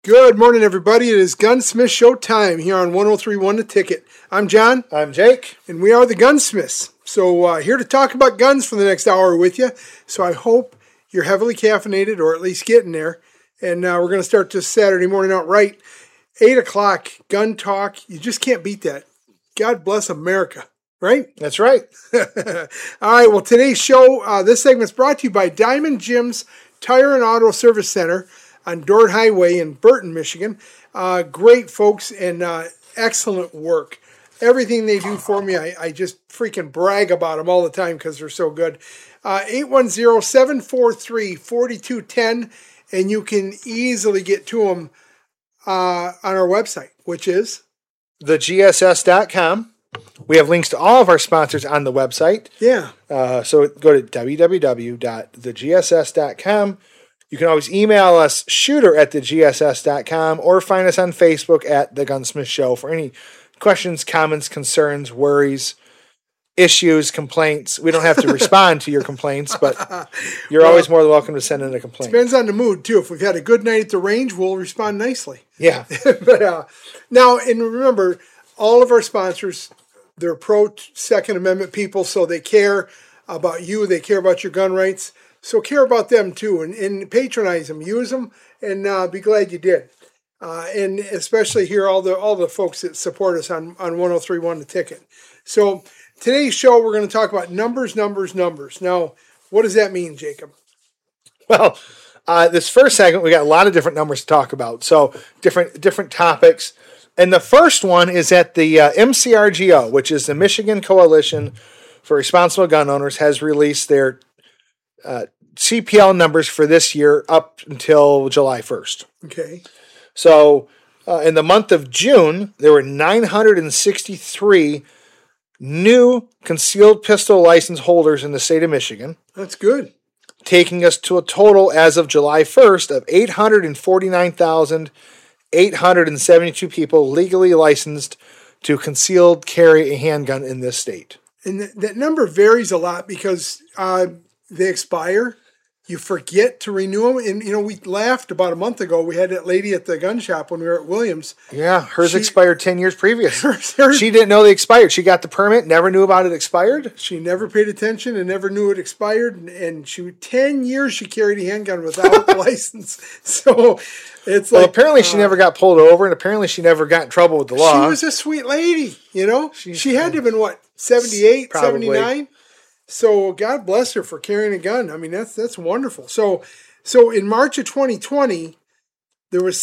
Good morning, everybody. It is Gunsmith Show time here on 103.1 The Ticket. I'm John. I'm Jake. And we are the Gunsmiths. So here to talk about guns for the next hour with you. So I hope you're heavily caffeinated or at least getting there. And we're going to start this Saturday morning out right. 8 o'clock, gun talk. You just can't beat that. God bless America. Right? That's right. All right. Well, today's show, this segment's brought to you by Diamond Jim's Tire and Auto Service Center on Dort Highway in Burton, Michigan. Great folks and excellent work. Everything they do for me, I just freaking brag about them all the time because they're so good. 810-743-4210, and you can easily get to them on our website, which is thegss.com. We have links to all of our sponsors on the website. Yeah. So go to www.thegss.com. You can always email us, shooter@thegss.com, or find us on Facebook at The Gunsmith Show for any questions, comments, concerns, worries, issues, complaints. We don't have to respond to your complaints, but you're always more than welcome to send in a complaint. Depends on the mood, too. If we've had a good night at the range, we'll respond nicely. Yeah. But now, and remember, all of our sponsors, they're pro-Second Amendment people, so they care about you. They care about your gun rights. So care about them too, and patronize them, use them, and be glad you did. And especially here, all the folks that support us on 103.1 The Ticket. So today's show, we're going to talk about numbers. Now, what does that mean, Jacob? Well, this first segment, we got a lot of different numbers to talk about. So different topics. And the first one is that the MCRGO, which is the Michigan Coalition for Responsible Gun Owners, has released their CPL numbers for this year up until July 1st. Okay. So in the month of June, there were 963 new concealed pistol license holders in the state of Michigan. That's good. Taking us to a total as of July 1st of 849,872 people legally licensed to concealed carry a handgun in this state. And that number varies a lot because they expire. You forget to renew them. And, we laughed about a month ago. We had that lady at the gun shop when we were at Williams. Yeah, hers expired 10 years previous. She didn't know they expired. She got the permit, never knew about it expired. She never paid attention and never knew it expired. And 10 years she carried a handgun without the license. So it's well, apparently she never got pulled over, and apparently she never got in trouble with the law. She was a sweet lady, She had to have been, 78, probably. 79? So God bless her for carrying a gun. I mean, that's wonderful. So in March of 2020, there was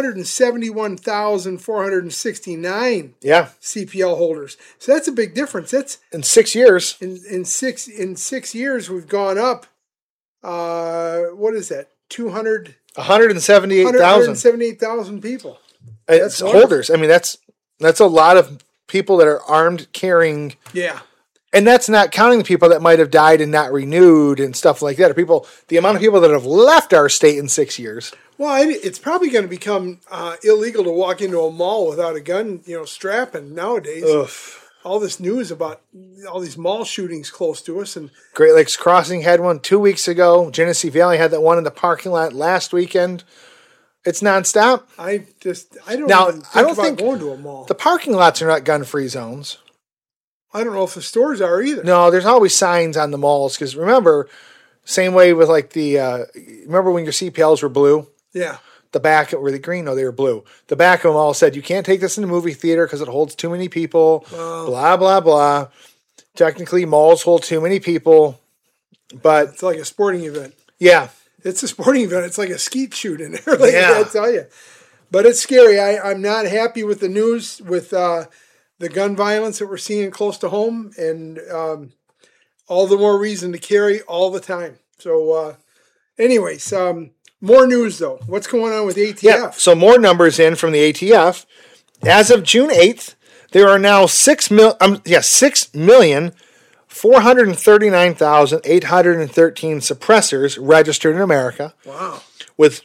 671,469 CPL holders. So that's a big difference. That's in 6 years. In 6 years, we've gone up. What is that? 178,000 people. It's holders. I mean, that's a lot of people that are armed carrying. Yeah. And that's not counting the people that might have died and not renewed and stuff like that. Or the amount of people that have left our state in 6 years. Well, it's probably going to become illegal to walk into a mall without a gun, strapping nowadays. Ugh. All this news about all these mall shootings close to us. And Great Lakes Crossing had one 2 weeks ago. Genesee Valley had that one in the parking lot last weekend. It's nonstop. I don't think going to a mall. The parking lots are not gun-free zones. I don't know if the stores are either. No, there's always signs on the malls. Because remember, same way with remember when your CPLs were blue? Yeah. The back were they green? No, they were blue. The back of them all said, you can't take this in the movie theater because it holds too many people. Blah, blah, blah. Technically, malls hold too many people. But it's like a sporting event. Yeah. It's a sporting event. It's like a skeet shoot in there. I tell you. But it's scary. I'm not happy with the news with the gun violence that we're seeing close to home, and all the more reason to carry all the time. So anyways, more news though. What's going on with ATF? Yeah, so more numbers in from the ATF. As of June 8th, there are now 6,439,813 suppressors registered in America. Wow. With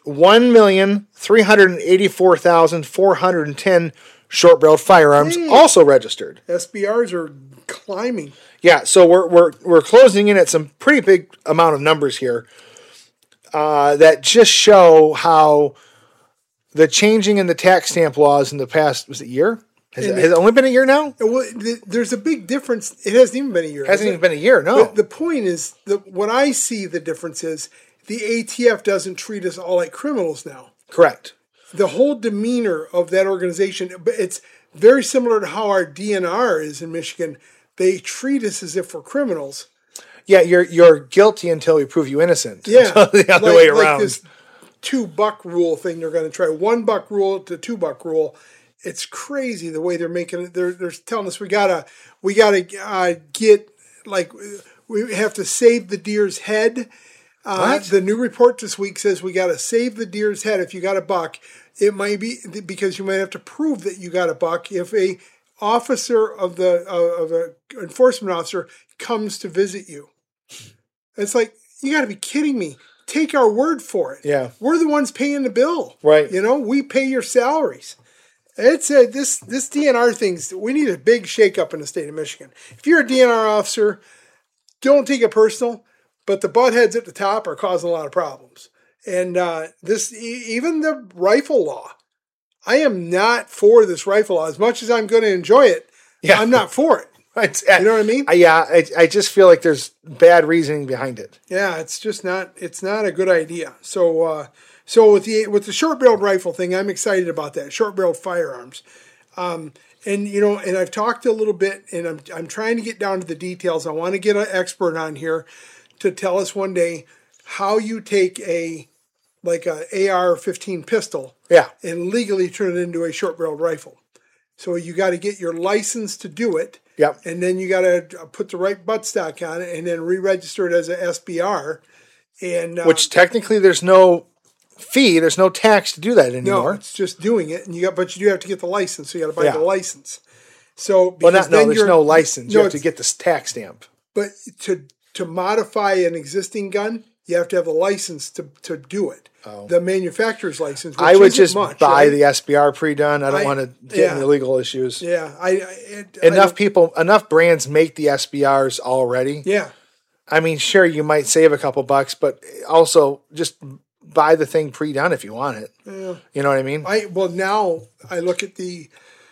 1,384,410 short-barreled firearms also registered. SBRs are climbing. Yeah, so we're closing in at some pretty big amount of numbers here that just show how the changing in the tax stamp laws in the past, was it a year? Has it only been a year now? Well, there's a big difference. It hasn't even been a year. Hasn't even been a year, no. But the point is, what I see the difference is the ATF doesn't treat us all like criminals now. Correct. The whole demeanor of that organization, it's very similar to how our DNR is in Michigan. They treat us as if we're criminals. Yeah, you're guilty until we prove you innocent. Yeah. The other way around. Like this $2 rule thing they're going to try. $1 rule to $2 rule. It's crazy the way they're making it. They're telling us we gotta get, like, we have to save the deer's head. The new report this week says we got to save the deer's head. If you got a buck, it might be because you might have to prove that you got a buck. If a officer of a enforcement officer comes to visit you, it's like, you got to be kidding me. Take our word for it. Yeah, we're the ones paying the bill. Right. We pay your salaries. It's this DNR things. We need a big shakeup in the state of Michigan. If you're a DNR officer, don't take it personal. But the buttheads at the top are causing a lot of problems. And even the rifle law, I am not for this rifle law. As much as I'm going to enjoy it, I'm not for it. You know what I mean? I just feel like there's bad reasoning behind it. Yeah, it's just not. It's not a good idea. So with the short-barreled rifle thing, I'm excited about that. Short-barreled firearms. And I've talked a little bit, and I'm trying to get down to the details. I want to get an expert on here to tell us one day how you take a AR-15 pistol, and legally turn it into a short-barreled rifle. So you got to get your license to do it, and then you got to put the right buttstock on it, and then re-register it as a SBR. And which technically there's no fee, there's no tax to do that anymore. No, it's just doing it, and but you do have to get the license, so you got to buy the license. So there's no license. You have to get this tax stamp. But to modify an existing gun, you have to have a license to do it. Oh. The manufacturer's license. Which I would just buy the SBR pre-done. I don't want to get into legal issues. Yeah, enough brands make the SBRs already. Yeah, I mean, sure, you might save a couple bucks, but also just buy the thing pre-done if you want it. Yeah. You know what I mean? Now I look at the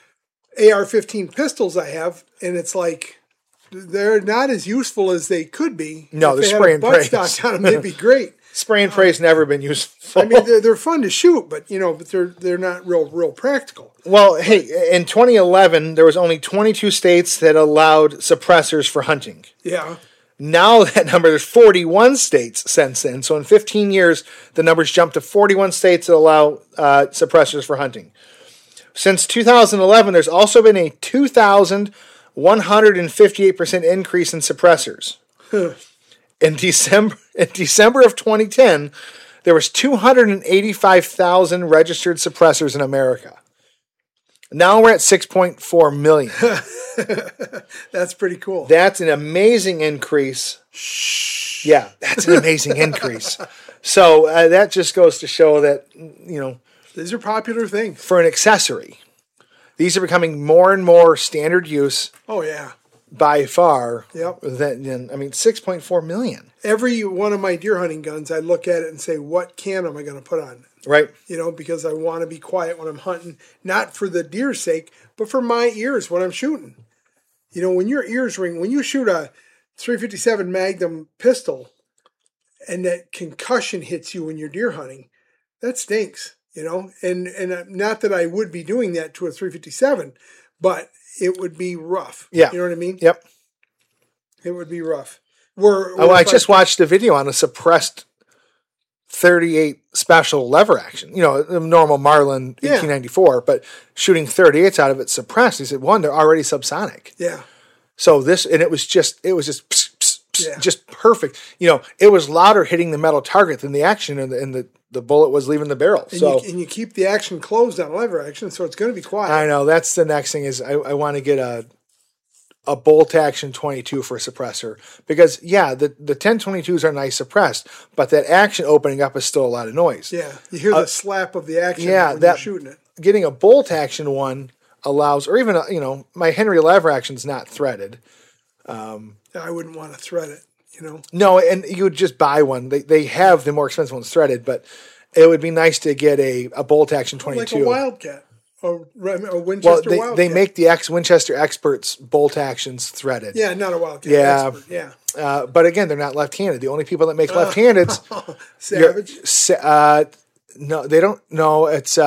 AR-15 pistols I have, and it's like, they're not as useful as they could be. No, they're spray and pray. Buttstock on them, they'd be great. Spray and pray's never been useful. I mean, they're fun to shoot, but they're not real practical. Well, in 2011, there was only 22 states that allowed suppressors for hunting. Yeah. Now that number, there's 41 states since then. So in 15 years, the numbers jumped to 41 states that allow suppressors for hunting. Since 2011, there's also been a 158% increase in suppressors. In December of 2010, there was 285,000 registered suppressors in America. Now we're at 6.4 million. That's pretty cool. That's an amazing increase. Shh. Yeah, that's an amazing increase. So that just goes to show that, these are popular things. For an accessory. These are becoming more and more standard use. Oh, yeah. By far. Yep. 6.4 million. Every one of my deer hunting guns, I look at it and say, what can am I going to put on? Right. Because I want to be quiet when I'm hunting, not for the deer's sake, but for my ears when I'm shooting. When your ears ring, when you shoot a 357 Magnum pistol and that concussion hits you when you're deer hunting, that stinks, and not that I would be doing that to a 357, but it would be rough. Yeah. You know what I mean? Yep. It would be rough. I just watched a video on a suppressed 38 special lever action. A normal Marlin 1894, but shooting 38s out of it suppressed. He said, one, they're already subsonic. Yeah. So it was just pss, pss, pss, just perfect. It was louder hitting the metal target than the action, and the bullet was leaving the barrel. And you keep the action closed on lever action, so it's going to be quiet. I know. That's the next thing is I want to get a bolt action 22 for a suppressor because the 1022s are nice suppressed, but that action opening up is still a lot of noise. Yeah, you hear the slap of the action when you're shooting it. Getting a bolt action one allows, or even my Henry lever action's not threaded. I wouldn't want to thread it. No, and you would just buy one. They have the more expensive ones threaded, but it would be nice to get a bolt action 22. Like a Wildcat. A Well, Winchester Wildcat. they make the Winchester Experts bolt actions threaded. Yeah, not a Wildcat. Yeah. Expert. Yeah. But again, they're not left-handed. The only people that make left-handed Savage. No, they don't. No, it's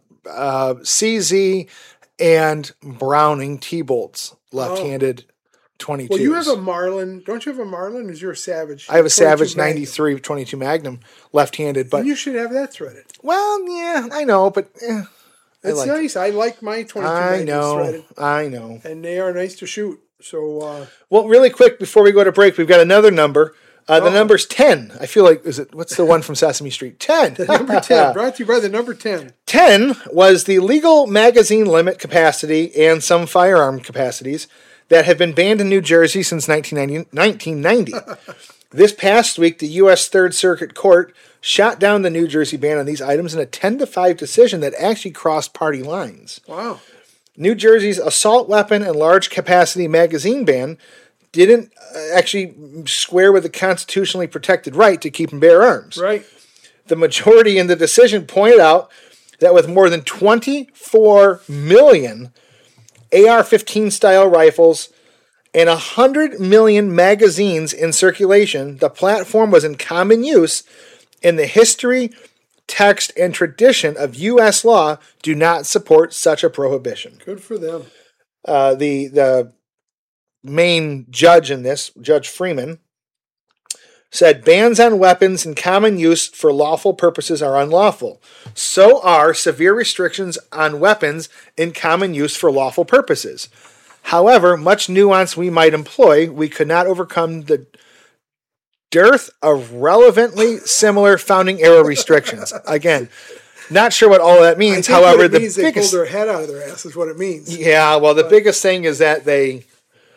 CZ and Browning T-bolts, left-handed 22s. Well, you have a Marlin. Don't you have a Marlin? Is your Savage? I have a 22 Savage Magnum. 93 22 Magnum, left-handed. But And you should have that threaded. well, yeah, I know, but It's nice. I like my 22 Magnums threaded. I know. And they are nice to shoot. So, Well, really quick before we go to break, we've got another number. The number's 10. I feel like, what's the one from Sesame Street? 10. number 10, brought to you by the number 10. 10 was the legal magazine limit capacity and some firearm capacities that have been banned in New Jersey since 1990. This past week, the U.S. Third Circuit Court shot down the New Jersey ban on these items in a 10-5 decision that actually crossed party lines. Wow. New Jersey's assault weapon and large capacity magazine ban didn't actually square with the constitutionally protected right to keep and bear arms. Right. The majority in the decision pointed out that with more than 24 million AR-15 style rifles and 100 million magazines in circulation, the platform was in common use, and the history, text, and tradition of U.S. law do not support such a prohibition. Good for them. The main judge in this, Judge Freeman, said bans on weapons in common use for lawful purposes are unlawful. So are severe restrictions on weapons in common use for lawful purposes. However, much nuance we might employ, we could not overcome the dearth of relevantly similar founding era restrictions. Again, not sure what all that means. However, what it the means biggest, they pulled their head out of their ass is what it means. Yeah, well, the biggest thing is that they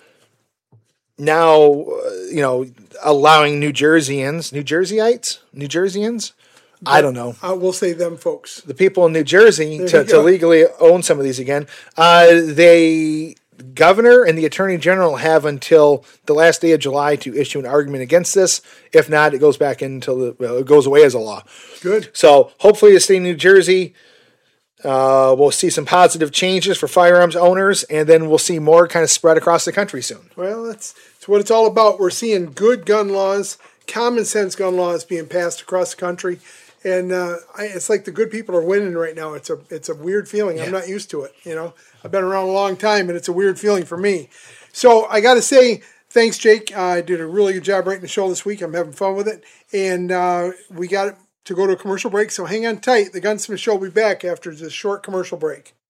now, allowing New Jerseyans, I don't know. We'll say them folks. The people in New Jersey to legally own some of these again. The governor and the attorney general have until the last day of July to issue an argument against this. If not, it goes back until it goes away as a law. Good. So hopefully the state of New Jersey we'll see some positive changes for firearms owners, and then we'll see more kind of spread across the country soon. Well, that's what it's all about. We're seeing good gun laws, common sense gun laws being passed across the country. And it's like the good people are winning right now. It's a weird feeling. Yeah. I'm not used to it. I've been around a long time, and it's a weird feeling for me. So I got to say, thanks, Jake. I did a really good job writing the show this week. I'm having fun with it. And we got to go to a commercial break, so hang on tight. The Gunsmith Show will be back after this short commercial break.